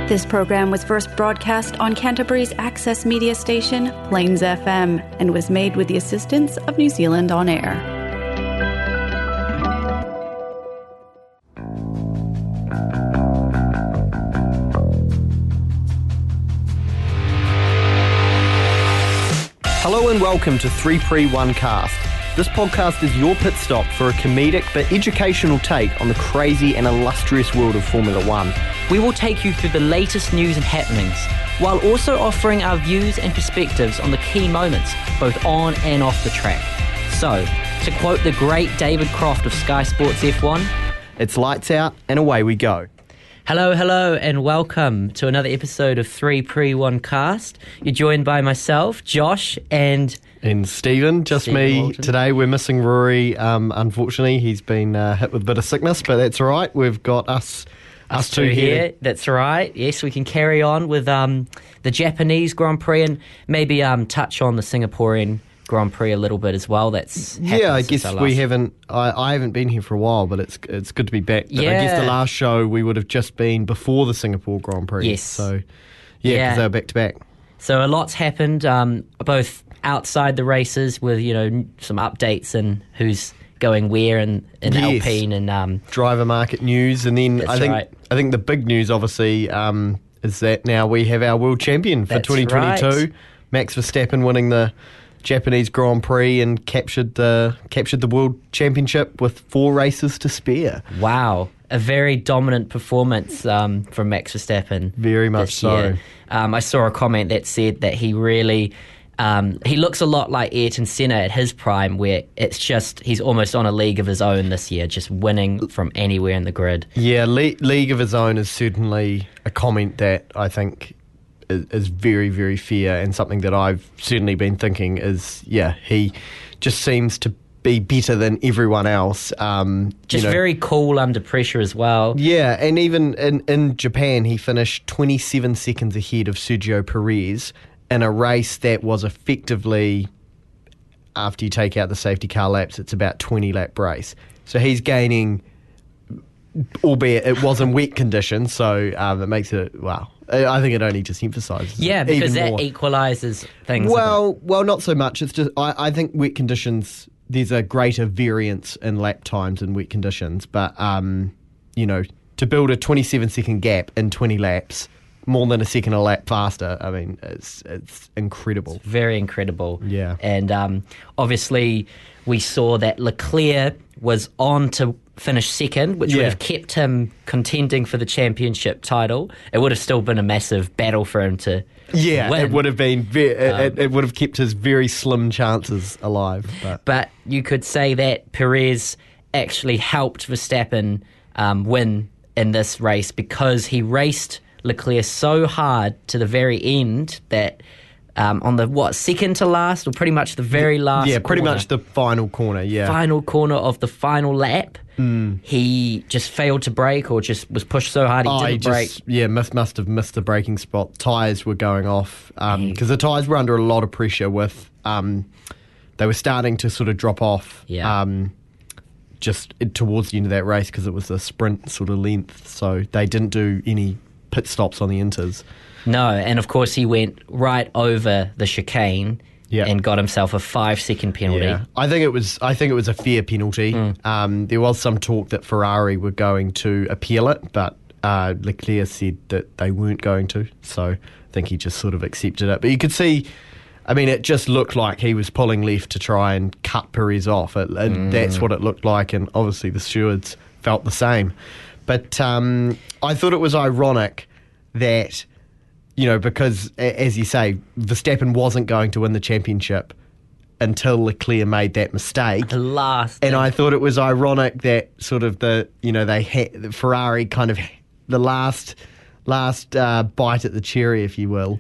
This program was first broadcast on Canterbury's access media station, Plains FM, and was made with the assistance of New Zealand On Air. Hello and welcome to 3 Pre 1 Cast. This podcast is your pit stop for a comedic but educational take on the crazy and illustrious world of Formula One. We will take you through the latest news and happenings, while also offering our views and perspectives on the key moments, both on and off the track. So, to quote the great David Croft of Sky Sports F1, it's lights out and away we go. Hello, and welcome to another episode of 3 Pre 1 Cast. You're joined by myself, Josh, and Stephen, me Walton. Today. We're missing Rory. Unfortunately, he's been hit with a bit of sickness, but that's all right. We've got us two here. That's right. Yes, we can carry on with the Japanese Grand Prix and maybe touch on the Singaporean Grand Prix a little bit as well. I guess we haven't. I haven't been here for a while, but it's good to be back. But yeah. I guess the last show we would have just been before the Singapore Grand Prix. Yes. So because they were back to back. So a lot's happened, both outside the races with some updates and who's going where in Alpine and driver market news, and then I think the big news obviously is that now we have our world champion for 2022, right. Max Verstappen, winning the Japanese Grand Prix and captured the world championship with 4 races to spare. Wow, a very dominant performance from Max Verstappen. Very much so. Year. I saw a comment that said that he really he looks a lot like Ayrton Senna at his prime, where it's just he's almost on a league of his own this year, just winning from anywhere in the grid. Yeah, league of his own is certainly a comment that I think is very, very fair, and something that I've certainly been thinking is, he just seems to be better than everyone else. Very cool under pressure as well. Yeah, and even in Japan, he finished 27 seconds ahead of Sergio Perez in a race that was effectively, after you take out the safety car laps, it's about 20-lap race. So he's gaining, albeit it was in wet conditions, so it makes it, I think it only just emphasises because that more. Equalises things. Well, not so much. It's just I think wet conditions, there's a greater variance in lap times in wet conditions, but to build a 27-second gap in 20 laps, more than a second a lap faster, I mean, it's incredible. It's very incredible. Yeah. And obviously we saw that Leclerc was on to finish second, which would have kept him contending for the championship title. It would have still been a massive battle for him to win. It would have been it would have kept his very slim chances alive. But you could say that Perez actually helped Verstappen win in this race, because he raced Leclerc so hard to the very end that on the second to last, or pretty much the very last corner, pretty much the final corner, final corner of the final lap, he just failed to brake, or just was pushed so hard he didn't brake. Must have missed the braking spot. Tyres were going off because the tyres were under a lot of pressure with they were starting to sort of drop off just towards the end of that race, because it was a sprint sort of length, so they didn't do any pit stops on the inters. No, and of course he went right over the chicane and got himself a 5-second penalty. Yeah. I think it was a fair penalty. There was some talk that Ferrari were going to appeal it, but Leclerc said that they weren't going to, so I think he just sort of accepted it. But you could see, I mean, it just looked like he was pulling left to try and cut Perez off. That's what it looked like, and obviously the stewards felt the same. But I thought it was ironic that, because, as you say, Verstappen wasn't going to win the championship until Leclerc made that mistake. And I thought it was ironic that sort of the Ferrari kind of the last bite at the cherry, if you will.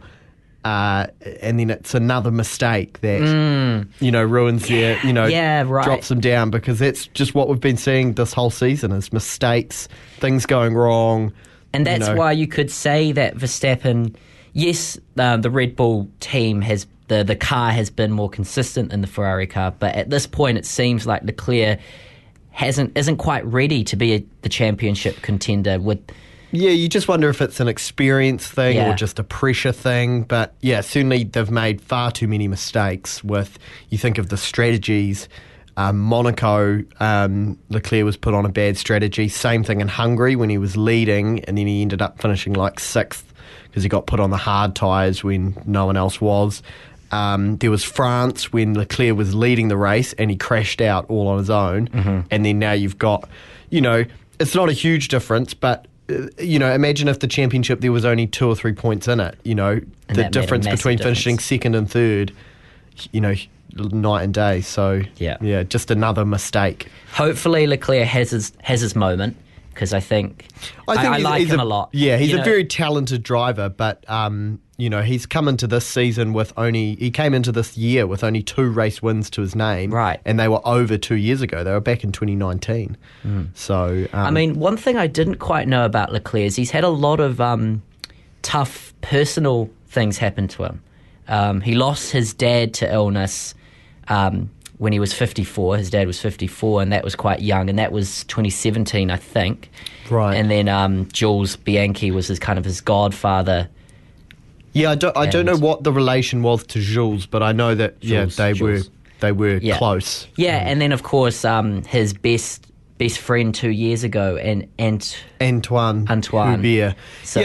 And then it's another mistake that ruins their drops them down, because that's just what we've been seeing this whole season, is mistakes, things going wrong, and that's why you could say that Verstappen, yes, the Red Bull team has the car has been more consistent than the Ferrari car, but at this point it seems like Leclerc isn't quite ready to be the championship contender with Yeah, you just wonder if it's an experience thing Yeah. or just a pressure thing. But yeah, certainly they've made far too many mistakes with, you think of the strategies. Monaco, Leclerc was put on a bad strategy. Same thing in Hungary when he was leading and then he ended up finishing like 6th because he got put on the hard tyres when no one else was. There was France when Leclerc was leading the race and he crashed out all on his own. And then now you've got, it's not a huge difference, but imagine if the championship there was only 2 or 3 points in it. The that made a difference massive between finishing difference. second and third, night and day. So Yeah. just another mistake. Hopefully Leclerc has his moment, because I think I like him a lot. Yeah, he's a very talented driver, but he's come into this season he came into this year with only 2 race wins to his name, Right. And they were over 2 years ago. They were back in 2019. So one thing I didn't quite know about Leclerc is he's had a lot of tough personal things happen to him. He lost his dad to illness when he was 54. His dad was 54, and that was quite young, and that was 2017, I think. Right. And then Jules Bianchi was his godfather. yeah, I don't know what the relation was to Jules, but I know that Jules. they were Yeah. close. Yeah, and then of course his best friend 2 years ago, and Antoine Hubert. So,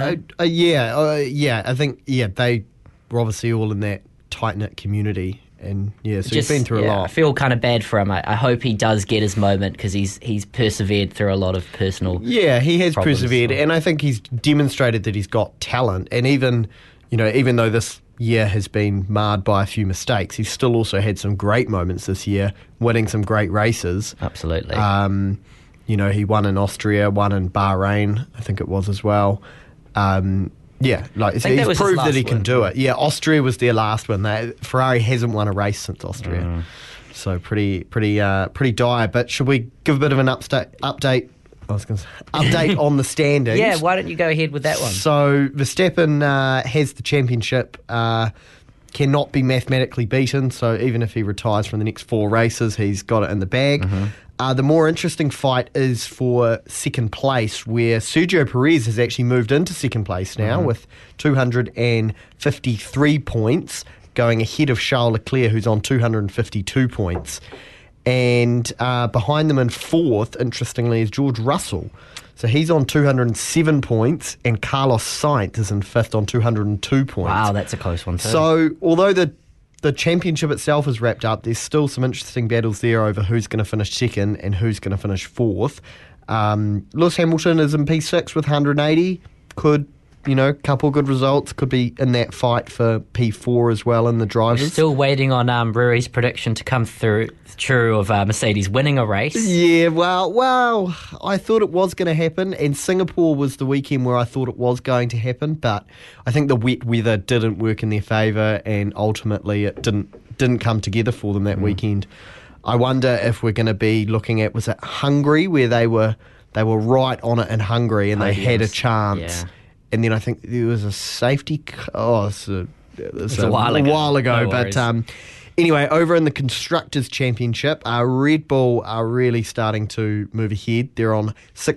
I think they were obviously all in that tight-knit community, and so he's been through a I lot. feel kind of bad for him. I hope he does get his moment, because he's persevered through a lot of personal. Yeah, he has problems, persevered, so. and I think he's demonstrated that he's got talent. And even though this year has been marred by a few mistakes, he's still also had some great moments this year, winning some great races. Absolutely. He won in Austria, won in Bahrain, I think it was as well. He's that was his proved that last he can win. do it. Yeah, Austria was their last one. Ferrari hasn't won a race since Austria, so pretty dire. But should we give a bit of an update? I was going to say update on the standings. Yeah, why don't you go ahead with that one? So Verstappen has the championship. Cannot be mathematically beaten. So even if he retires from the next 4 races, he's got it in the bag. The more interesting fight is for second place, where Sergio Perez has actually moved into second place now with 253 points, going ahead of Charles Leclerc, who's on 252 points. And behind them in fourth, interestingly, is George Russell. So he's on 207 points, and Carlos Sainz is in fifth on 202 points. Wow, that's a close one too. So although the championship itself is wrapped up, there's still some interesting battles there over who's going to finish second and who's going to finish fourth. Lewis Hamilton is in P6 with 180. Could, couple good results. Could be in that fight for P4 as well in the drivers. Still waiting on Brewery's prediction to come true of Mercedes winning a race. Yeah, well, I thought it was going to happen, and Singapore was the weekend where I thought it was going to happen, but I think the wet weather didn't work in their favour, and ultimately it didn't come together for them that weekend. I wonder if we're going to be looking at, was it Hungary, where they were right on it in Hungary and they had a chance. Yeah. And then I think there was a safety. It was a while ago. No But worries. anyway, over in the Constructors' Championship, Red Bull are really starting to move ahead. They're on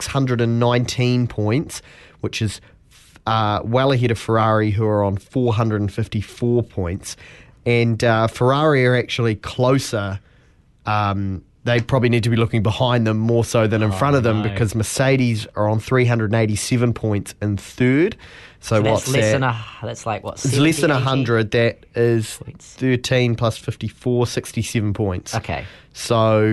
619 points, which is well ahead of Ferrari, who are on 454 points. And Ferrari are actually closer. They probably need to be looking behind them more so than in front of them, because Mercedes are on 387 points in third. So That's what's less that? than that's like what? It's less than 70, 80? 100. That is Points. 13 plus 54, 67 points. Okay. So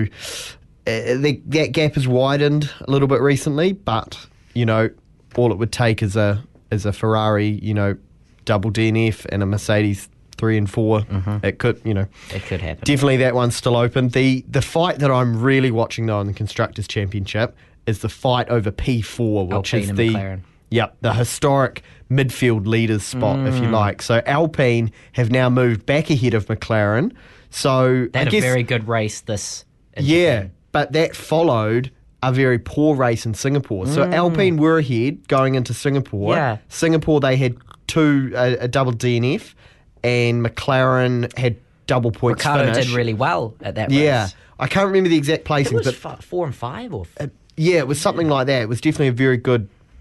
that gap has widened a little bit recently, but all it would take is a Ferrari, double DNF, and a Mercedes 3 and 4. It could, It could happen. definitely that one's still open. The fight that I'm really watching though in the Constructors' Championship is the fight over P4, which Alpine is and the McLaren. the historic midfield leaders spot, if you like. So Alpine have now moved back ahead of McLaren. So They had I guess, a very good race in yeah, Japan. but that followed a very poor race in Singapore. So Alpine were ahead going into Singapore. Yeah. Singapore, they had a double DNF, and McLaren had double points Ricardo finish. did really well at that Yeah, race. I can't remember the exact I think placings, it was but 4 and 5 or yeah, it was something like that. It was definitely a very good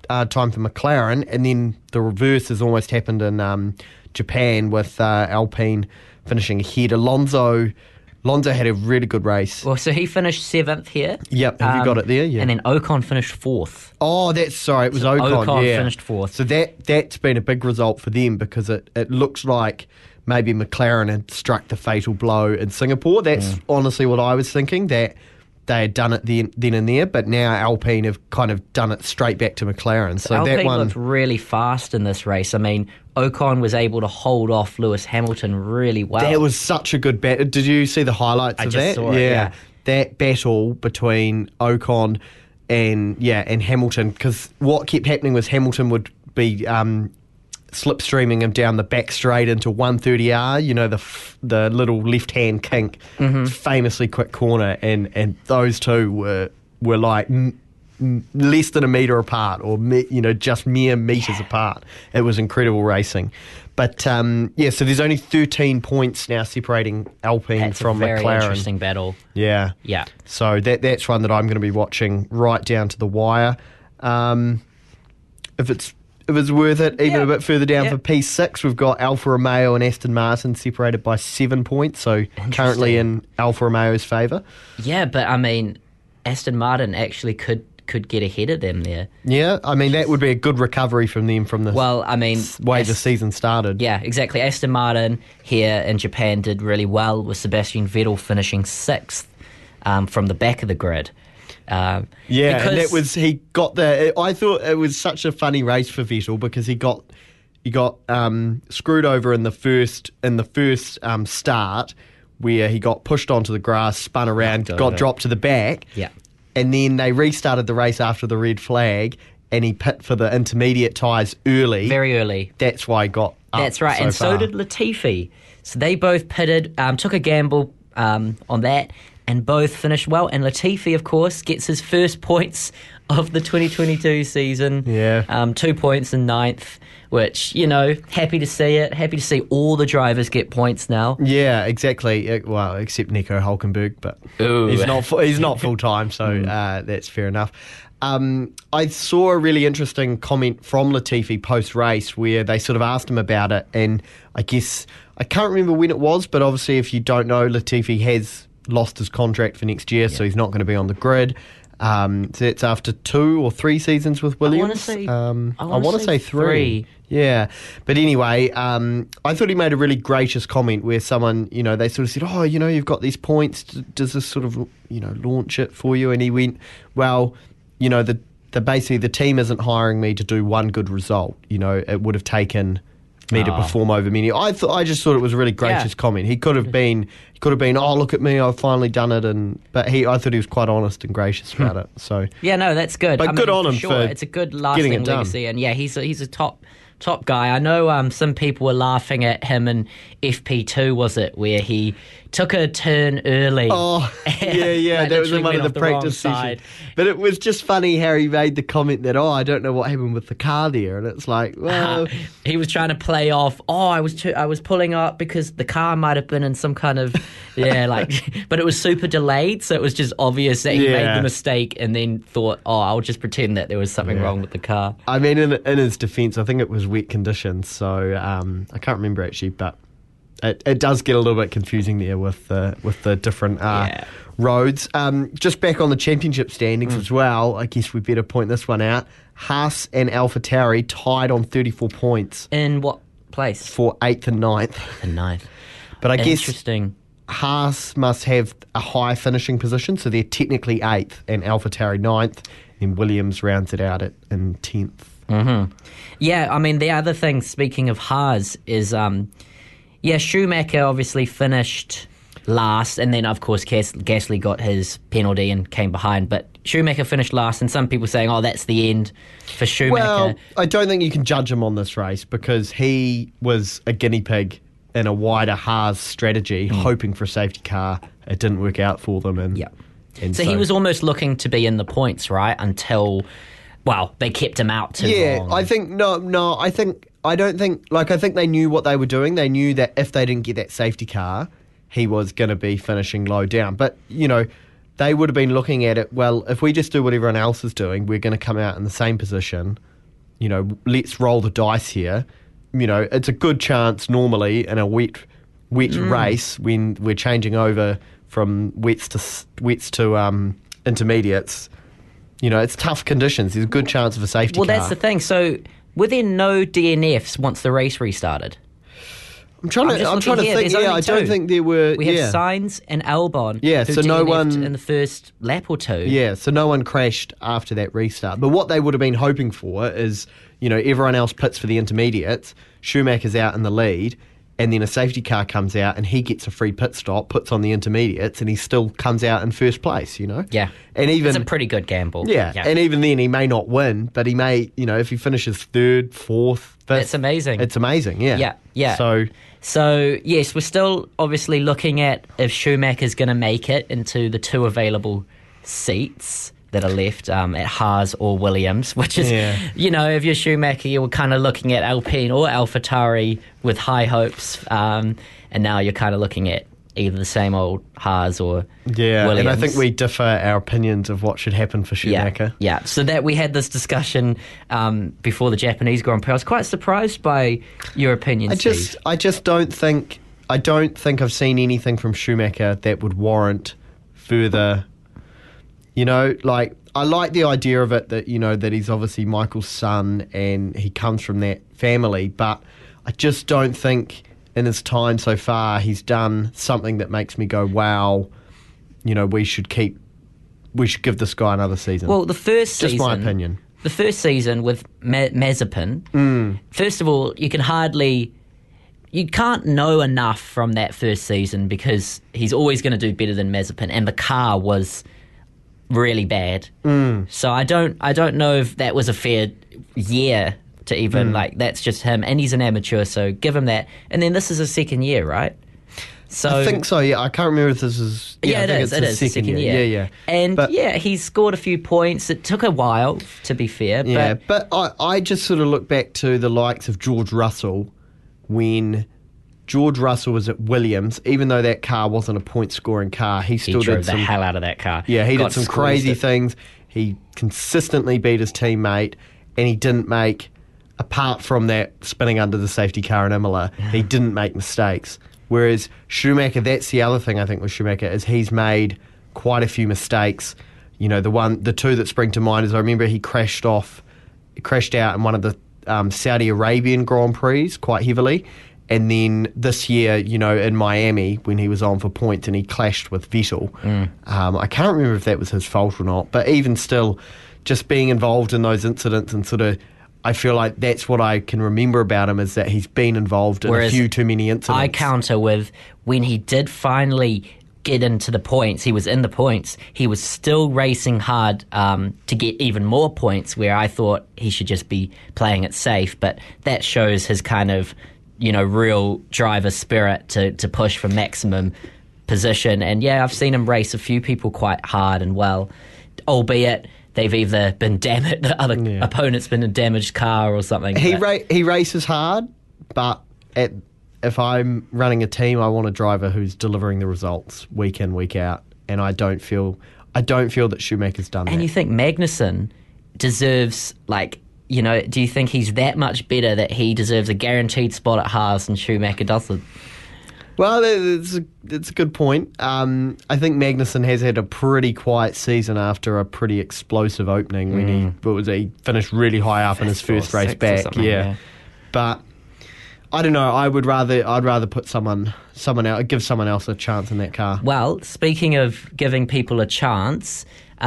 time for McLaren, and then the reverse has almost happened in Japan with Alpine finishing ahead. Alonso had a really good race. Well, so he finished 7th here. Yep, have you got it there? Yeah. And then Ocon finished 4th. Oh, it was Ocon. Ocon yeah. finished 4th. So that's been a big result for them because it looks like maybe McLaren had struck the fatal blow in Singapore. That's honestly what I was thinking, that they had done it then and there, but now Alpine have kind of done it straight back to McLaren. So Alpine that one looked really fast in this race. I mean, Ocon was able to hold off Lewis Hamilton really well. That was such a good battle. Did you see the highlights of that? I just saw it, yeah. That battle between Ocon and Hamilton, because what kept happening was Hamilton would be slipstreaming him down the back straight into 130R, you know, the little left-hand kink, famously quick corner, and those two were like less than a metre apart, or just mere metres apart. It was incredible racing. But so there's only 13 points now separating Alpine from That's a very McLaren. interesting battle. Yeah. Yeah. So that's one that I'm going to be watching right down to the wire. If it's worth it, even a bit further down for P6, we've got Alfa Romeo and Aston Martin separated by 7 points, so currently in Alfa Romeo's favour. Yeah, but I mean, Aston Martin actually could get ahead of them there. Yeah, I mean, that would be a good recovery from them from the way the season started. Yeah, exactly. Aston Martin here in Japan did really well, with Sebastian Vettel finishing 6th from the back of the grid. And that was he got the. I thought it was such a funny race for Vettel because he got screwed over in the first start, where he got pushed onto the grass, spun around, got dropped to the back. Yeah, and then they restarted the race after the red flag, and he pit for the intermediate tyres early, very early. That's why he got up. That's right, and so did Latifi. So they both pitted, took a gamble on that, and both finished well. And Latifi, of course, gets his first points of the 2022 season. Yeah. 2 points in 9th, which, happy to see it. Happy to see all the drivers get points now. Yeah, exactly. Well, except Nico Hulkenberg, but Ooh. he's not full-time, so that's fair enough. I saw a really interesting comment from Latifi post-race where they sort of asked him about it, and I guess, I can't remember when it was, but obviously if you don't know, Latifi has lost his contract for next year, so he's not going to be on the grid. So it's after 2 or 3 seasons with Williams. I want to say 3. Yeah. But anyway, I thought he made a really gracious comment where someone, they sort of said, oh, you've got these points. Does this sort of, launch it for you? And he went, well, basically the team isn't hiring me to do one good result. It would have taken me to perform over many. I just thought it was a really gracious comment. He could have been, oh, look at me, I've finally done it, but I thought he was quite honest and gracious about it. So no, that's good. But good on him for it's a good lasting legacy, and he's a top guy. I know some people were laughing at him in FP2, was it, where he took a turn early. Oh, yeah, that was in one of the practice sessions. But it was just funny how he made the comment that, I don't know what happened with the car there, and it's like, well, he was trying to play off. I was pulling up because the car might have been in some kind of but it was super delayed, so it was just obvious that he made the mistake, and then thought, I'll just pretend that there was something wrong with the car. I mean, in his defence, I think it was wet conditions, so I can't remember actually, but it does get a little bit confusing there with the different roads. Just back on the championship standings as well, I guess we better point this one out. Haas and AlphaTauri tied on 34 points. In what place? For 8th and 9th. 8th and 9th. But I guess interesting. Haas must have a high finishing position, so they're technically 8th, and AlphaTauri 9th, and Williams rounds it out in 10th. Mm-hmm. Yeah, I mean, the other thing, speaking of Haas, is Schumacher obviously finished last, and then of course Gasly got his penalty and came behind, but Schumacher finished last, and some people saying, that's the end for Schumacher. Well, I don't think you can judge him on this race because he was a guinea pig in a wider Haas strategy, hoping for a safety car. It didn't work out for them. And so he was almost looking to be in the points, right, until, they kept him out too long. I think, I think they knew what they were doing. They knew that if they didn't get that safety car, he was going to be finishing low down. But, they would have been looking at it, if we just do what everyone else is doing, we're going to come out in the same position let's roll the dice here. It's a good chance normally in a wet race when we're changing over from wets to intermediates. It's tough conditions. There's a good chance of a safety car. Well, that's the thing. So were there no DNFs once the race restarted? I'm trying to think. Yeah, I don't think there were. We have Sainz and Albon. Yeah, who so no DNF'd one in the first lap or two. Yeah, so no one crashed after that restart. But what they would have been hoping for is, everyone else pits for the intermediates. Schumacher's out in the lead, and then a safety car comes out, and he gets a free pit stop, puts on the intermediates, and he still comes out in first place. Yeah, and even it's a pretty good gamble. Yeah, and even then he may not win, but he may. If he finishes third, fourth, fifth, it's amazing. It's amazing. Yeah, yeah. So, yes, we're still obviously looking at if Schumacher's going to make it into the two available seats that are left at Haas or Williams, which is, if you're Schumacher, you're kind of looking at Alpine or AlphaTauri with high hopes, and now you're kind of looking at either the same old Haas or Williams. And I think we differ our opinions of what should happen for Schumacher. Yeah, so that we had this discussion before the Japanese Grand Prix. I was quite surprised by your opinion, Steve. I just don't think I've seen anything from Schumacher that would warrant further. I like the idea of it that that he's obviously Michael's son and he comes from that family, but I just don't think in his time so far he's done something that makes me go, wow, we should give this guy another season. Well, the first season, just my opinion. The first season with Mazepin, first of all, you can't know enough from that first season because he's always going to do better than Mazepin, and the car was really bad. So I don't know if that was a fair year to even that's just him, and he's an amateur, so give him that. And then this is his second year, right? So I think so. Yeah, I can't remember if this is. Yeah, it is. It is the second year. Yeah. And he's scored a few points. It took a while, to be fair. Yeah, but I just sort of look back to the likes of George Russell when George Russell was at Williams. Even though that car wasn't a point-scoring car, he still drove did the hell out of that car. Yeah, he did some crazy things. He consistently beat his teammate, and he didn't make. Apart from that spinning under the safety car in Imola, he didn't make mistakes. Whereas Schumacher, that's the other thing I think with Schumacher, is he's made quite a few mistakes. The two that spring to mind is I remember he crashed out in one of the Saudi Arabian Grand Prix quite heavily. And then this year, in Miami, when he was on for points and he clashed with Vettel. I can't remember if that was his fault or not. But even still, just being involved in those incidents and sort of, I feel like that's what I can remember about him is that he's been involved in a few too many incidents. I counter with when he did finally get into the points, he was in the points, he was still racing hard to get even more points, where I thought he should just be playing it safe. But that shows his kind of, real driver spirit to push for maximum position. And I've seen him race a few people quite hard and well, albeit they've either been damaged, the other opponent's been a damaged car or something. He races hard, but if I'm running a team, I want a driver who's delivering the results week in, week out, and I don't feel that Schumacher's done that. And you think Magnussen deserves, do you think he's that much better that he deserves a guaranteed spot at Haas and Schumacher doesn't? Well, it's a good point. I think Magnussen has had a pretty quiet season after a pretty explosive opening when he finished really high up in his first race back. Yeah, but I don't know. I'd rather put someone else, give someone else a chance in that car. Well, speaking of giving people a chance,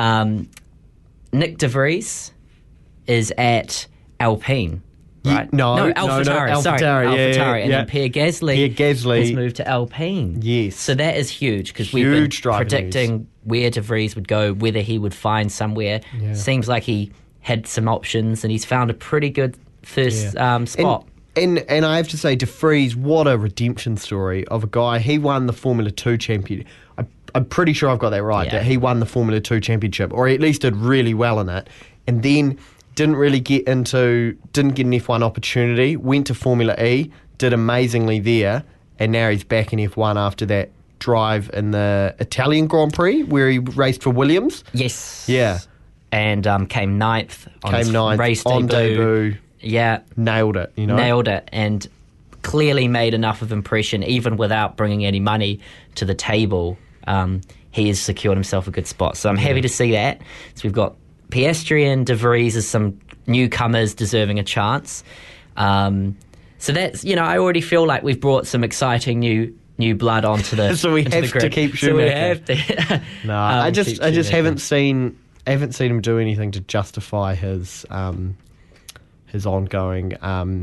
Nick De Vries is at Alpine. Right? No, AlphaTauri. Sorry, AlphaTauri. And then Pierre Gasly has moved to Alpine. Yes. So that is huge because we've been predicting where De Vries would go, whether he would find somewhere. Yeah. Seems like he had some options and he's found a pretty good first spot. And I have to say, De Vries, what a redemption story of a guy. He won the Formula 2 champion. I'm pretty sure I've got that right, that he won the Formula 2 championship, or at least did really well in it. And then didn't get an F1 opportunity, went to Formula E, did amazingly there, and now he's back in F1 after that drive in the Italian Grand Prix where he raced for Williams. Yes. Yeah. and came ninth on his race on debut. Yeah. Nailed it, Nailed it, and clearly made enough of impression, even without bringing any money to the table. He has secured himself a good spot. So I'm happy to see that. So we've got Piastri and De Vries as some newcomers deserving a chance. So that's, I already feel like we've brought some exciting new blood onto the so we have to keep Schumacher. So we have to. No, I just haven't seen him do anything to justify his ongoing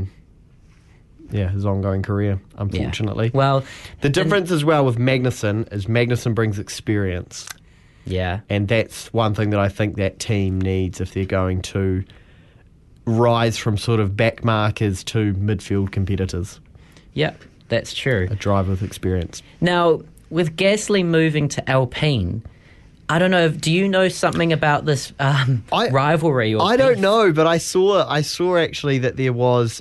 his ongoing career, unfortunately. Yeah. Well, the difference as well with Magnussen is Magnussen brings experience. Yeah. And that's one thing that I think that team needs if they're going to rise from sort of back markers to midfield competitors. Yeah, that's true. A driver with experience. Now, with Gasly moving to Alpine, I don't know. Do you know something about this rivalry? Or I don't know, but I saw actually that there was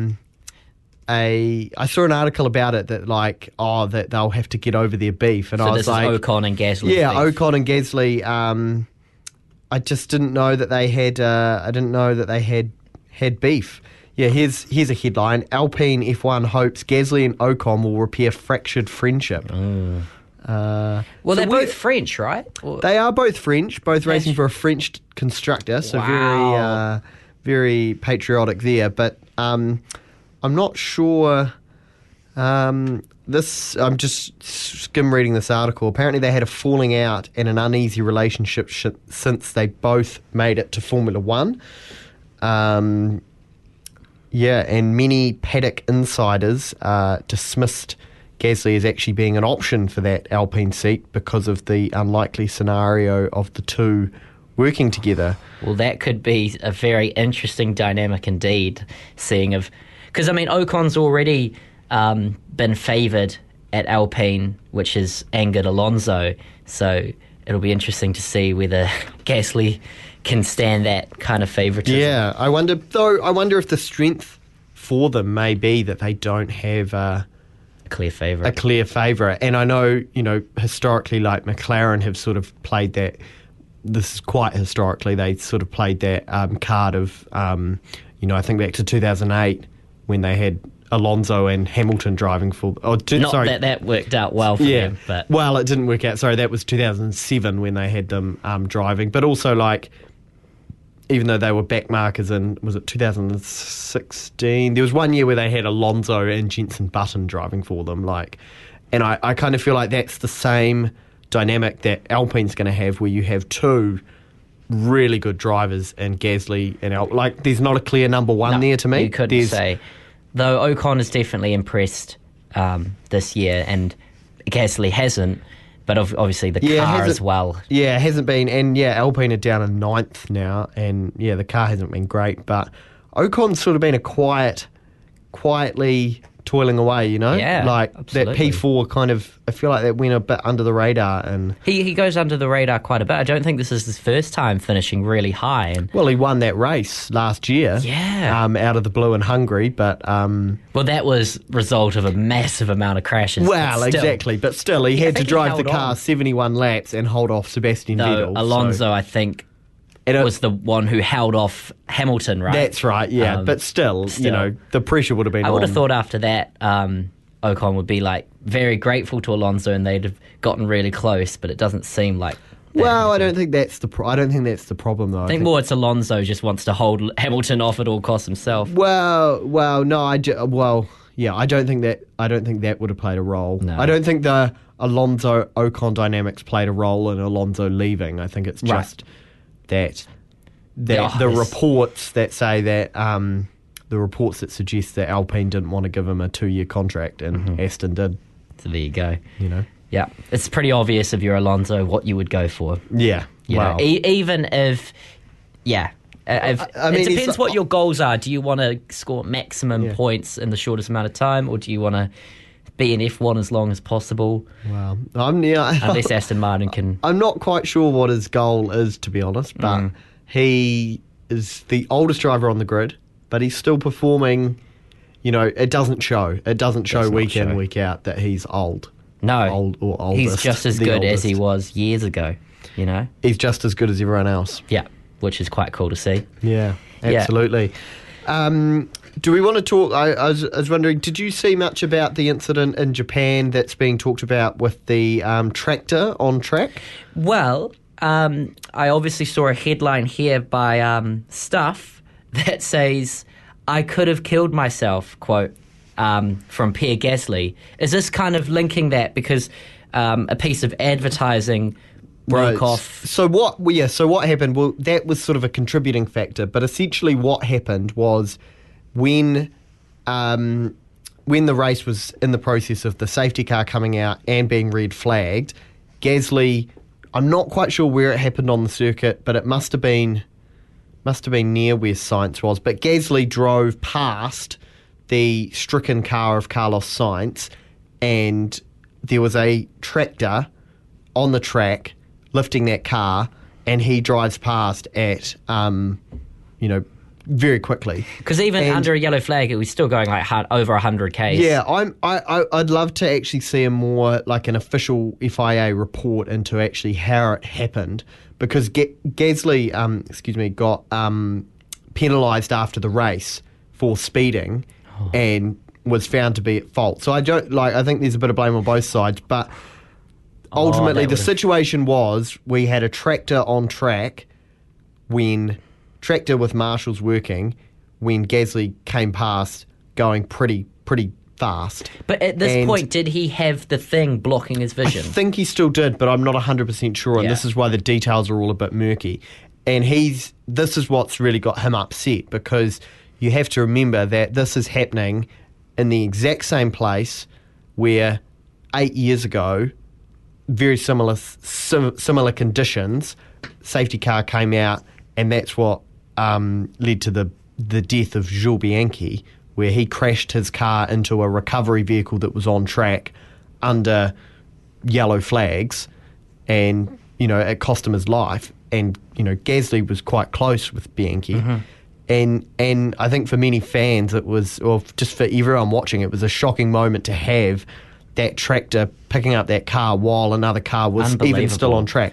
I saw an article about it that that they'll have to get over their beef, and so I was like, Ocon and Gasly. Yeah, beef. Ocon and Gasly. I just didn't know that they had. I didn't know that they had beef. Yeah, here's a headline: Alpine F1 hopes Gasly and Ocon will repair fractured friendship. Well, they're both French, right? They are both French, both racing for a French constructor, so Wow. very patriotic there. But I'm not sure. I'm just skim reading this article. Apparently, they had a falling out and an uneasy relationship since they both made it to Formula One. And many paddock insiders dismissed Gasly as actually being an option for that Alpine seat because of the unlikely scenario of the two working together. Well, that could be a very interesting dynamic indeed, because Ocon's already been favoured at Alpine, which has angered Alonso, so it'll be interesting to see whether Gasly can stand that kind of favouritism. Yeah, I wonder if the strength for them may be that they don't have a clear favourite. A clear favourite. And I know, historically, like McLaren have sort of played that. This is quite historically. They sort of played that card of, I think back to 2008 when they had Alonso and Hamilton driving for. That worked out well for them. But. Well, it didn't work out. Sorry, that was 2007 when they had them driving. But also, even though they were back markers in, was it 2016? There was one year where they had Alonso and Jenson Button driving for them. And I kind of feel like that's the same dynamic that Alpine's going to have, where you have two really good drivers and Gasly and there's not a clear number one there to me. You couldn't say. Though Ocon has definitely impressed this year, and Gasly hasn't. But obviously the car as well. Yeah, it hasn't been. And Alpine are down in 9th now. And the car hasn't been great. But Ocon's sort of been quietly toiling away, Yeah, that P4 kind of, I feel like that went a bit under the radar. And he goes under the radar quite a bit. I don't think this is his first time finishing really high. Well, he won that race last year. Yeah. Out of the blue in Hungary, but... well, that was result of a massive amount of crashes. Well, exactly. But still, he had to drive the car 71 laps and hold off Sebastian Vettel. Alonso, I think... was the one who held off Hamilton, right? That's right, yeah. But still, the pressure would have been on. I would have thought after that, Ocon would be very grateful to Alonso, and they'd have gotten really close. But it doesn't seem like. Well, I don't think that's the problem, though. I think more it's Alonso just wants to hold Hamilton off at all costs himself. No, I don't think that would have played a role. No. I don't think the Alonso Ocon dynamics played a role in Alonso leaving. I think it's just. That the reports that say that the reports that suggest that Alpine didn't want to give him a 2-year contract and Aston did. So there you go. Yeah, it's pretty obvious if you're Alonso what you would go for. Yeah, even if it depends what your goals are. Do you want to score maximum points in the shortest amount of time, or do you want to be in F1 as long as possible? Well, unless Aston Martin can... I'm not quite sure what his goal is, to be honest, but he is the oldest driver on the grid, but he's still performing. It doesn't show. It doesn't show week in, week out that he's old. No. Old or oldest. He's just as good as he was years ago, He's just as good as everyone else. Yeah. which is quite cool to see. Yeah, absolutely. Do we want to talk? I was wondering, did you see much about the incident in Japan that's being talked about with the tractor on track? Well, I obviously saw a headline here by Stuff that says, "I could have killed myself," quote, from Pierre Gasly. Is this kind of linking that because a piece of advertising broke off? So what happened? Well, that was sort of a contributing factor, but essentially what happened was when the race was in the process of the safety car coming out and being red flagged, Gasly, I'm not quite sure where it happened on the circuit, but it must have been near where Sainz was. But Gasly drove past the stricken car of Carlos Sainz, and there was a tractor on the track lifting that car, and he drives past at very quickly. Because even under a yellow flag, it was still going like over 100 k's. Yeah, I'd love to actually see a more like an official FIA report into actually how it happened, because Gasly, got penalised after the race for speeding and was found to be at fault. So I think there's a bit of blame on both sides, but ultimately the situation was we had a tractor on track tractor with marshals working when Gasly came past going pretty fast. But at this point, did he have the thing blocking his vision? I think he still did, but I'm not 100% sure, and this is why the details are all a bit murky. And this is what's really got him upset, because you have to remember that this is happening in the exact same place where 8 years ago, very similar conditions, safety car came out, and that's what led to the death of Jules Bianchi, where he crashed his car into a recovery vehicle that was on track under yellow flags, and it cost him his life. And Gasly was quite close with Bianchi. Mm-hmm. And I think for many fans it was, or just for everyone watching, it was a shocking moment to have that tractor picking up that car while another car was even still on track.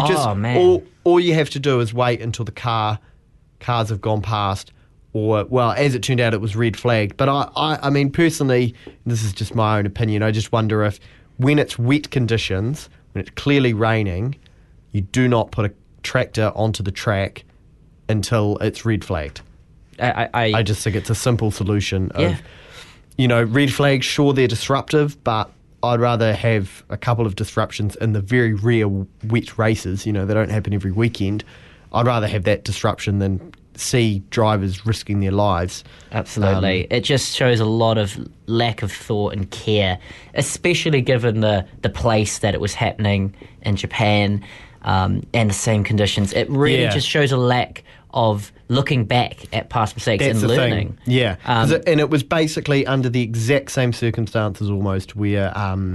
All you have to do is wait until the cars have gone past, or, well, as it turned out, it was red flagged. But I mean, personally, this is just my own opinion, I just wonder if when it's wet conditions, when it's clearly raining, you do not put a tractor onto the track until it's red flagged. I just think it's a simple solution of, red flags, sure, they're disruptive, but I'd rather have a couple of disruptions in the very rare wet races. They don't happen every weekend. I'd rather have that disruption than see drivers risking their lives. Absolutely. It just shows a lot of lack of thought and care, especially given the place that it was happening in Japan, and the same conditions. It really just shows a lack of looking back at past mistakes and learning. Thing. Yeah. And it was basically under the exact same circumstances almost where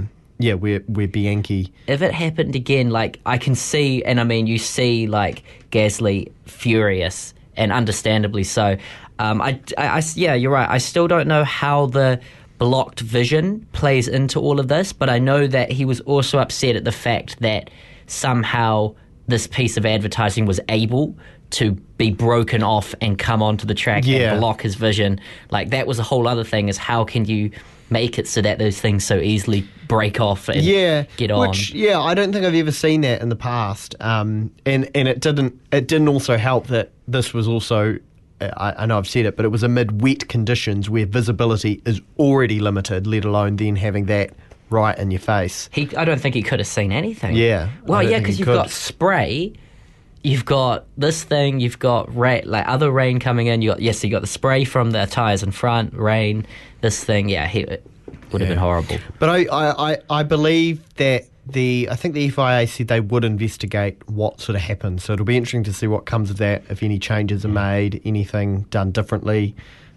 Bianchi... If it happened again, like, I can see, and I mean, you see, like, Gasly furious, and understandably so. You're right. I still don't know how the blocked vision plays into all of this, but I know that he was also upset at the fact that somehow this piece of advertising was able to be broken off and come onto the track and block his vision. Like, that was a whole other thing, is how can you make it so that those things so easily break off and get on? I don't think I've ever seen that in the past. And it didn't also help that this was also, I know I've said it, but it was amid wet conditions where visibility is already limited, let alone then having that right in your face. I don't think he could have seen anything. Yeah. Well, yeah, because you've got spray, you've got this thing, you've got other rain coming in. You got the spray from the tyres in front, rain, this thing. Yeah, it would have been horrible. But I believe that I think the FIA said they would investigate what sort of happened. So it'll be interesting to see what comes of that, if any changes are made, anything done differently.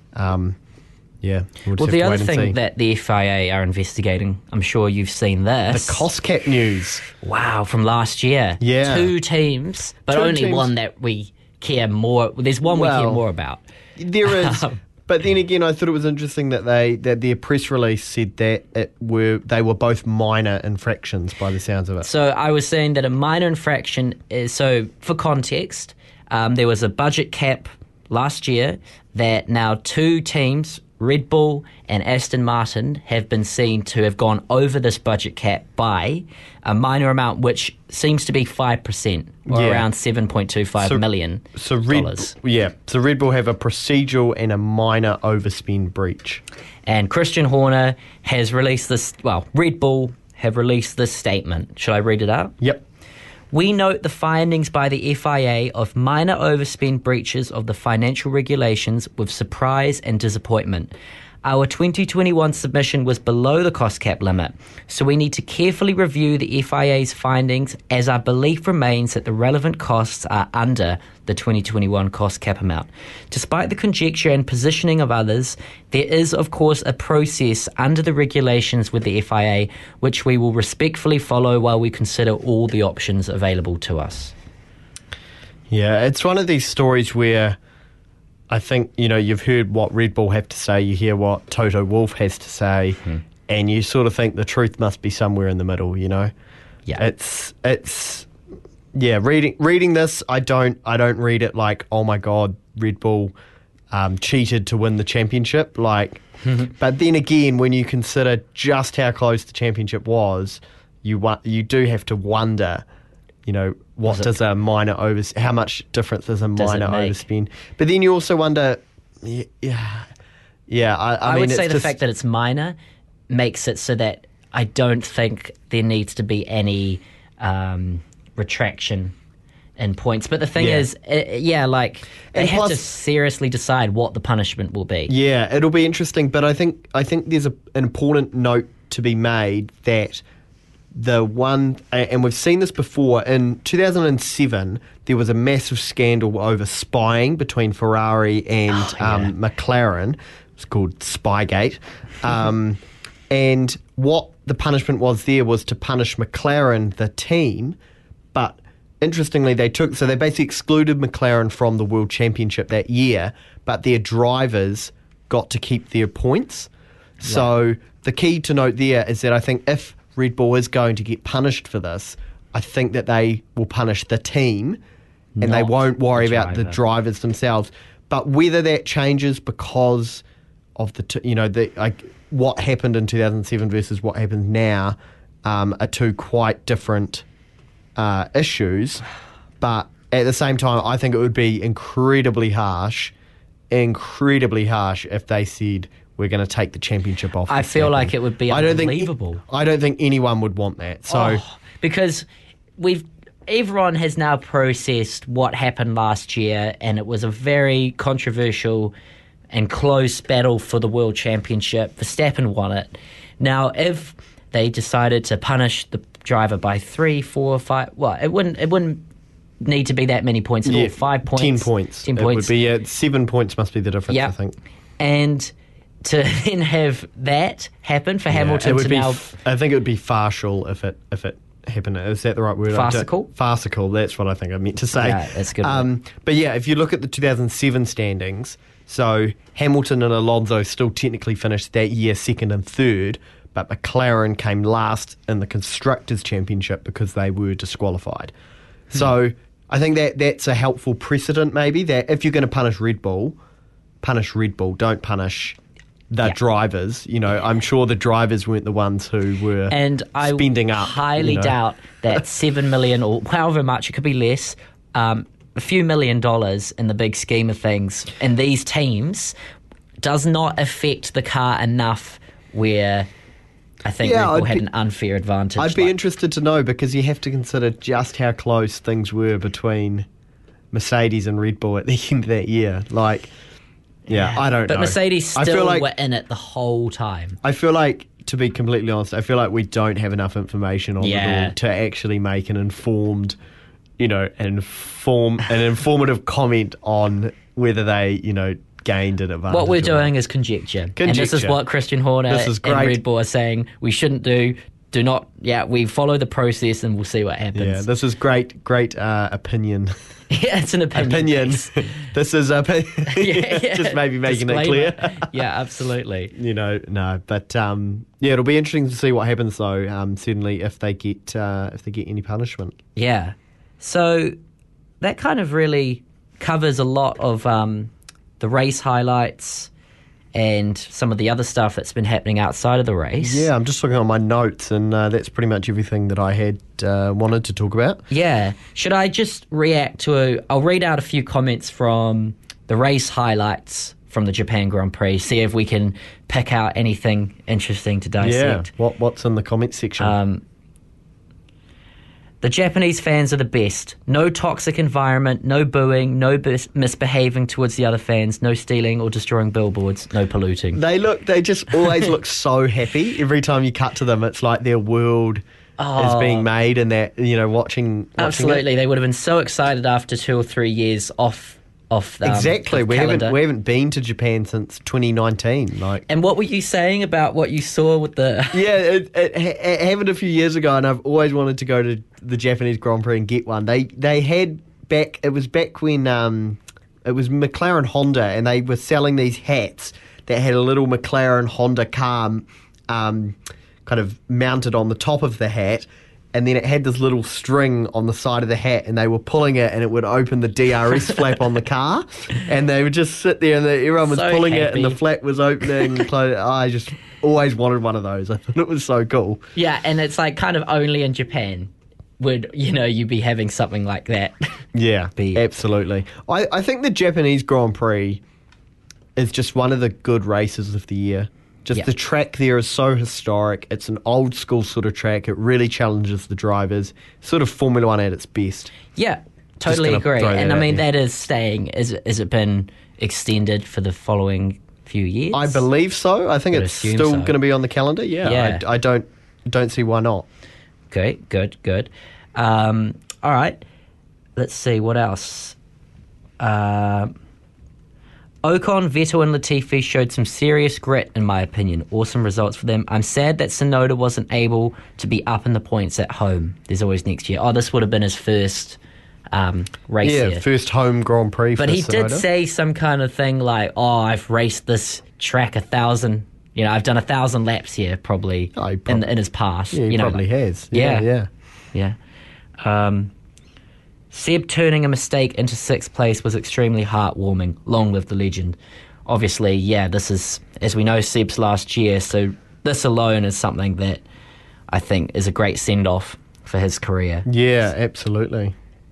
Well, the other thing that the FIA are investigating, I'm sure you've seen this. The cost cap news. Wow, from last year. Yeah. 2 teams, but only one that we care more. There's one we care more about. There is. But then again, I thought it was interesting that their press release said that they were both minor infractions by the sounds of it. So I was saying that a minor infraction is, so for context, There was a budget cap last year that now 2 teams, Red Bull and Aston Martin, have been seen to have gone over this budget cap by a minor amount, which seems to be 5%, or around $7.25 million. So Red Bull have a procedural and a minor overspend breach. And Christian Horner has released this, Red Bull have released this statement. Should I read it out? Yep. We note the findings by the FIA of minor overspend breaches of the financial regulations with surprise and disappointment. Our 2021 submission was below the cost cap limit, so we need to carefully review the FIA's findings, as our belief remains that the relevant costs are under the 2021 cost cap amount. Despite the conjecture and positioning of others, there is, of course, a process under the regulations with the FIA, which we will respectfully follow while we consider all the options available to us. Yeah, it's one of these stories where I think, you've heard what Red Bull have to say, you hear what Toto Wolff has to say, and you sort of think the truth must be somewhere in the middle, Yeah. It's reading this, I don't read it like, oh my God, Red Bull cheated to win the championship, but then again, when you consider just how close the championship was, you do have to wonder, what does a minor how much difference does a minor overspend? But then you also wonder, I would say the fact that it's minor makes it so that I don't think there needs to be any retraction in points. But the thing is, they have to seriously decide what the punishment will be. Yeah, it'll be interesting. But I think there's an important note to be made that the one, and we've seen this before, in 2007, there was a massive scandal over spying between Ferrari and McLaren. It's called Spygate. And what the punishment was there was to punish McLaren, the team, but interestingly, they basically excluded McLaren from the World Championship that year, but their drivers got to keep their points. Right. So the key to note there is that I think if Red Bull is going to get punished for this, I think that they will punish the team and they won't worry about the drivers themselves. But whether that changes because of what happened in 2007 versus what happens now are two quite different issues. But at the same time, I think it would be incredibly harsh if they said, we're going to take the championship off. I feel like it would be unbelievable. I don't think anyone would want that. So because everyone has now processed what happened last year, and it was a very controversial and close battle for the World Championship. Verstappen won it. Now, if they decided to punish the driver by 3, 4, 5, it wouldn't need to be that many points at all. 5 points. 10 points. 10 points. It would be 7 points must be the difference, I think. And to then have that happen for Hamilton to now... I think it would be farcical if it happened. Is that the right word? Farcical? Farcical, that's what I think I meant to say. Yeah, that's good. But if you look at the 2007 standings, so Hamilton and Alonso still technically finished that year second and third, but McLaren came last in the Constructors' Championship because they were disqualified. So I think that's a helpful precedent maybe, that if you're going to punish Red Bull, don't punish the drivers. I'm sure the drivers weren't the ones who were spending up. And I highly doubt that 7 million or however much, it could be less, a few $1 million in the big scheme of things in these teams does not affect the car enough where I think Red Bull had an unfair advantage. I'd be interested to know, because you have to consider just how close things were between Mercedes and Red Bull at the end of that year. I don't know. But Mercedes still were in it the whole time. I feel like, to be completely honest, we don't have enough information on it all to actually make an informed, an informative comment on whether they, gained an advantage. What we're doing is conjecture. And this is what Christian Horner and Red Bull are saying we shouldn't do. Do not, we follow the process and we'll see what happens. Yeah, this is great opinion. Yeah, it's an opinion. This is just maybe making it clear. Yeah, absolutely. But it'll be interesting to see what happens though. Certainly, if they get any punishment. Yeah. So that kind of really covers a lot of the race highlights and some of the other stuff that's been happening outside of the race. Yeah, I'm just looking on my notes, and that's pretty much everything that I had wanted to talk about. Yeah. Should I just react to I'll read out a few comments from the race highlights from the Japan Grand Prix, see if we can pick out anything interesting to dissect. Yeah, what's in the comments section? The Japanese fans are the best. No toxic environment, no booing, no misbehaving towards the other fans, no stealing or destroying billboards, no polluting. They just always look so happy. Every time you cut to them, it's like their world is being made, and they're, watching Absolutely. it. They would have been so excited after 2 or 3 years off exactly. off We calendar. haven't been to Japan since 2019. And what were you saying about what you saw with the... Yeah, it happened a few years ago, and I've always wanted to go to the Japanese Grand Prix and get one. They had back... It was back when it was McLaren Honda, and they were selling these hats that had a little McLaren Honda car kind of mounted on the top of the hat, and then it had this little string on the side of the hat, and they were pulling it, and it would open the DRS flap on the car, and they would just sit there, and everyone was So pulling it, happy. and the flap was opening and closing. I just always wanted one of those. I thought it was so cool. Yeah, and it's like kind of only in Japan would, you be having something like that. Yeah, absolutely. I think the Japanese Grand Prix is just one of the good races of the year. Just the track there is so historic. It's an old school sort of track. It really challenges the drivers. Sort of Formula One at its best. Yeah, totally gonna agree. throw that And I out mean, there. that is staying. Has it been extended for the following few years? I believe so. I think Would it's assume still so. going to be on the calendar. Yeah. I don't see why not. Okay, good. All right, let's see, what else? Ocon, Vettel and Latifi showed some serious grit, in my opinion. Awesome results for them. I'm sad that Tsunoda wasn't able to be up in the points at home. There's always next year. Oh, this would have been his first race here. First home Grand Prix But for he did Tsunoda. say some kind of thing like, I've raced this track 1,000, I've done 1,000 laps here probably, Oh, he in his past. Yeah, he probably has. Yeah. Seb turning a mistake into 6th place was extremely heartwarming. Long live the legend. Obviously, this is, as we know, Seb's last year, so this alone is something that I think is a great send-off for his career. Yeah, absolutely.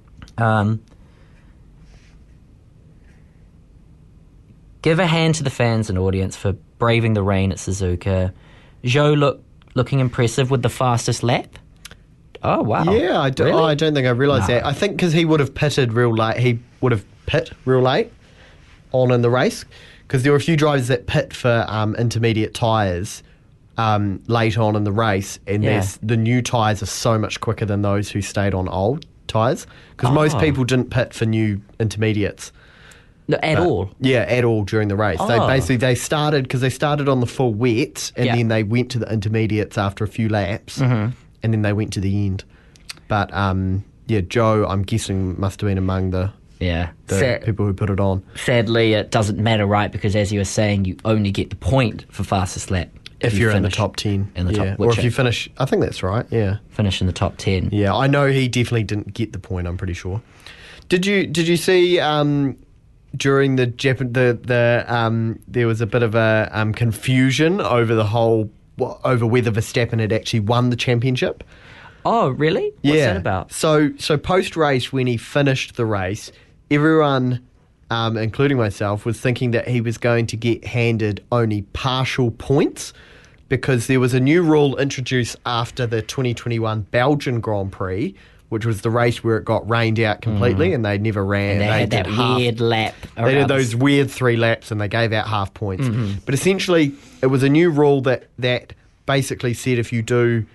Give a hand to the fans and audience for braving the rain at Suzuka. Zhou looking impressive with the fastest lap. Oh, wow. Yeah, I don't think I realised No. that. I think because he would have pitted real late. He would have pit real late on in the race, because there were a few drivers that pit for intermediate tyres late on in the race, and the new tyres are so much quicker than those who stayed on old tyres, because most people didn't pit for new intermediates. No, at all. Yeah, at all during the race. Oh. They started on the full wet, and Yeah. then they went to the intermediates after a few laps, and then they went to the end. But Joe, I'm guessing, must have been among the people who put it on. Sadly, it doesn't matter, right? Because as you were saying, you only get the point for fastest lap If you're in the finish top 10. in the top, or which if you finish, I think that's right, yeah. finish in the top 10. Yeah, I know he definitely didn't get the point, I'm pretty sure. Did you see during the there was a bit of a confusion over over whether Verstappen had actually won the championship? Oh, really? What's that about? So post race, when he finished the race, everyone, including myself, was thinking that he was going to get handed only partial points, because there was a new rule introduced after the 2021 Belgian Grand Prix, which was the race where it got rained out completely, and they never ran. And they had did that weird lap. They did around those weird 3 laps, and they gave out half points. But essentially, it was a new rule that basically said if you do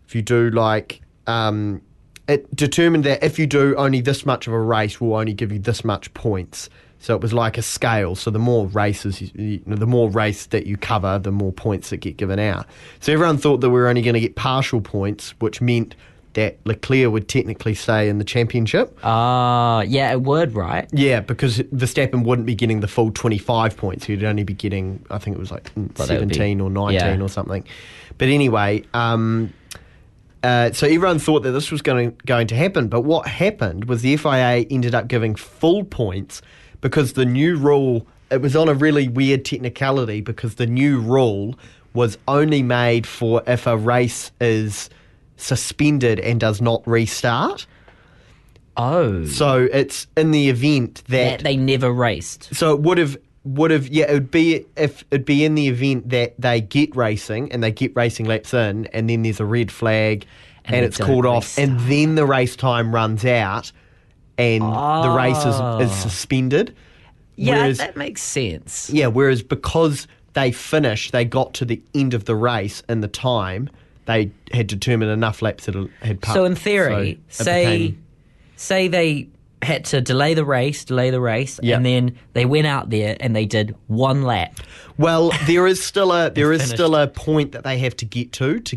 it determined that if you do only this much of a race, we'll only give you this much points. So it was like a scale. So the more races, the more race that you cover, the more points that get given out. So everyone thought that we were only going to get partial points, which meant that Leclerc would technically stay in the championship. Yeah, it would, right? Yeah, because Verstappen wouldn't be getting the full 25 points. He'd only be getting, I think it was like 17 or 19 or something. But anyway, So everyone thought that this was going to happen, but what happened was the FIA ended up giving full points because the new rule, it was on a really weird technicality because the new rule was only made for if a race is suspended and does not restart. Oh. So it's in the event that they never raced. So it would have it would be if it'd be in the event that they get racing and they get racing laps in and then there's a red flag and it's called off and then the race time runs out and the race is suspended. Yeah, whereas, that makes sense. Yeah, whereas because they got to the end of the race in the time, they had determined enough laps that had passed. So in theory, say they had to delay the race, and then they went out there and they did one lap. Well, there is still a point that they have to get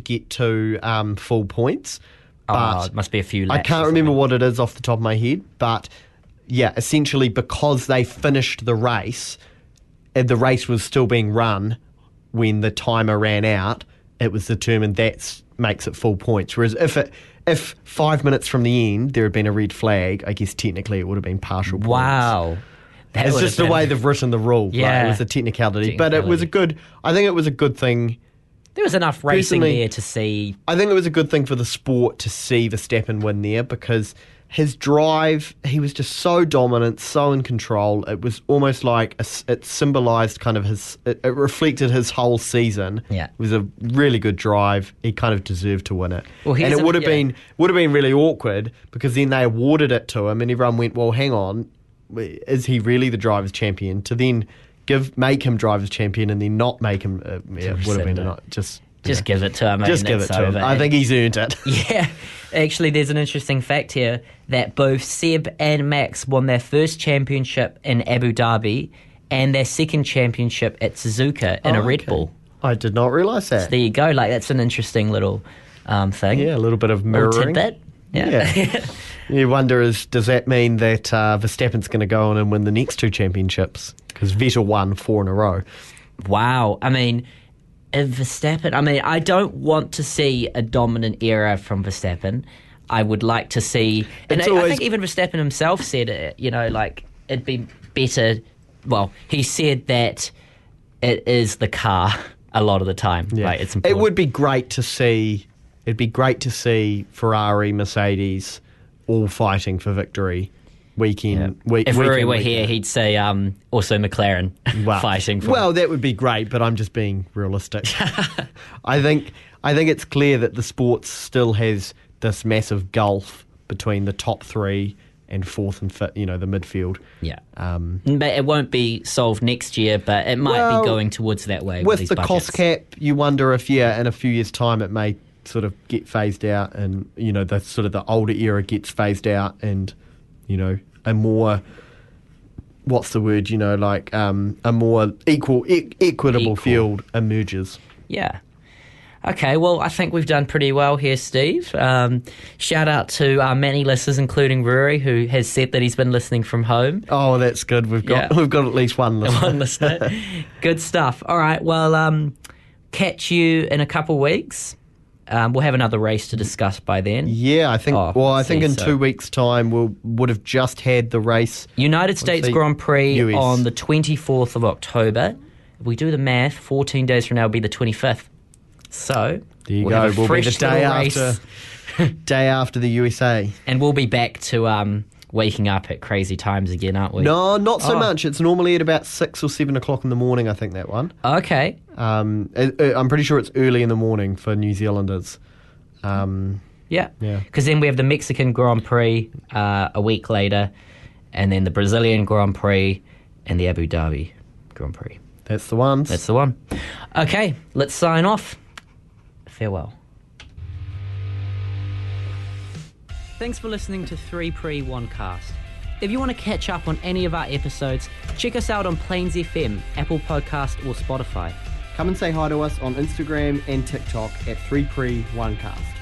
to full points. But it must be a few laps. I can't remember what it is off the top of my head, but yeah, essentially because they finished the race, and the race was still being run when the timer ran out, it was determined that makes it full points. Whereas if 5 minutes from the end there had been a red flag, I guess technically it would have been partial points. Wow. It's just the way they've written the rule. Yeah. Like, it was a technicality. But it was I think it was a good thing. There was enough racing there to see. I think it was a good thing for the sport to see Verstappen win there because his drive, he was just so dominant, so in control. It was almost like it symbolised kind of it reflected his whole season. Yeah. It was a really good drive. He kind of deserved to win it. Well, and it would have been really awkward because then they awarded it to him and everyone went, well, hang on, is he really the drivers' champion? To then make him drivers' champion and then not make him, it would have been Just give it to him. Just give it to him. I think he's earned it. Yeah. Actually, there's an interesting fact here that both Seb and Max won their first championship in Abu Dhabi and their second championship at Suzuka in a Red Bull. I did not realise that. So there you go. Like, that's an interesting little thing. Yeah, a little bit of mirroring. Little tidbit. Yeah. You wonder, does that mean that Verstappen's going to go on and win the next two championships? Because Vettel won 4 in a row. Wow. I mean, if Verstappen, I don't want to see a dominant era from Verstappen. I would like to see, and I think even Verstappen himself said it, it'd be better. Well, he said that it is the car a lot of the time. Yeah. Right? It's important. It would be great to see. It'd be great to see Ferrari, Mercedes, all fighting for victory. If Rory were here, he'd say also McLaren fighting for. Well, that would be great, but I'm just being realistic. I think it's clear that the sport still has this massive gulf between the top three and fourth and fifth, the midfield. Yeah. But it won't be solved next year, but it might be going towards that way. With the cost cap, you wonder if, in a few years' time, it may sort of get phased out and, the sort of the older era gets phased out and, a more, what's the word, a more equitable field emerges. Yeah. Okay, well, I think we've done pretty well here, Steve. Shout out to our many listeners, including Rory, who has said that he's been listening from home. Oh, that's good. We've got at least one listener. One listener. Good stuff. All right, well, catch you in a couple weeks. We'll have another race to discuss by then. Yeah, I think. I think in 2 weeks' time would have just had the race. United States Grand Prix US. On the 24th of October. If we do the math, 14 days from now will be the 25th. So there you go. We'll be the day after the USA, and we'll be back to waking up at crazy times again, aren't we? No, not so much. It's normally at about 6 or 7 o'clock in the morning. I think that one. Okay. I'm pretty sure it's early in the morning for New Zealanders. Yeah. Because then we have the Mexican Grand Prix a week later, and then the Brazilian Grand Prix and the Abu Dhabi Grand Prix. That's the ones. That's the one. Okay, let's sign off. Farewell. Thanks for listening to 3 Pre 1 Cast. If you want to catch up on any of our episodes, check us out on Plains FM, Apple Podcast or Spotify. Come and say hi to us on Instagram and TikTok at 3Pre1Cast.